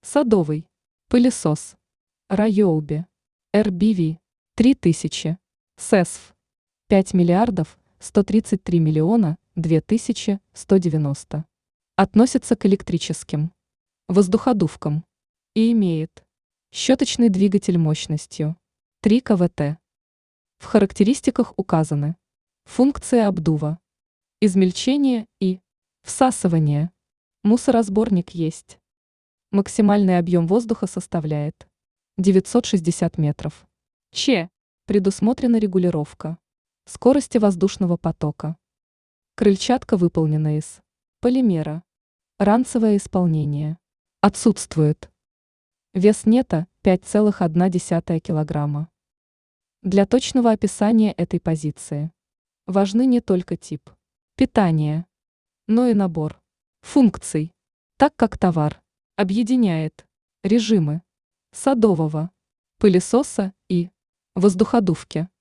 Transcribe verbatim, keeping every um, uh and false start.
Садовый. Пылесос. Райоуби. эр би ви. три тысячи. сэсв. пять миллиардов сто тридцать три миллиона две тысячи сто девяносто. Относится к электрическим воздуходувкам и имеет щеточный двигатель мощностью три киловатта. В характеристиках указаны функции обдува, измельчение и всасывание. Мусоросборник есть. Максимальный объем воздуха составляет девятьсот шестьдесят метров. Ч. Предусмотрена регулировка скорости воздушного потока. Крыльчатка выполнена из полимера. Ранцевое исполнение отсутствует. Вес нета пять целых одна десятая килограмма. Для точного описания этой позиции важны не только тип питания, но и набор функций, так как товар объединяет режимы садового, пылесоса и воздуходувки.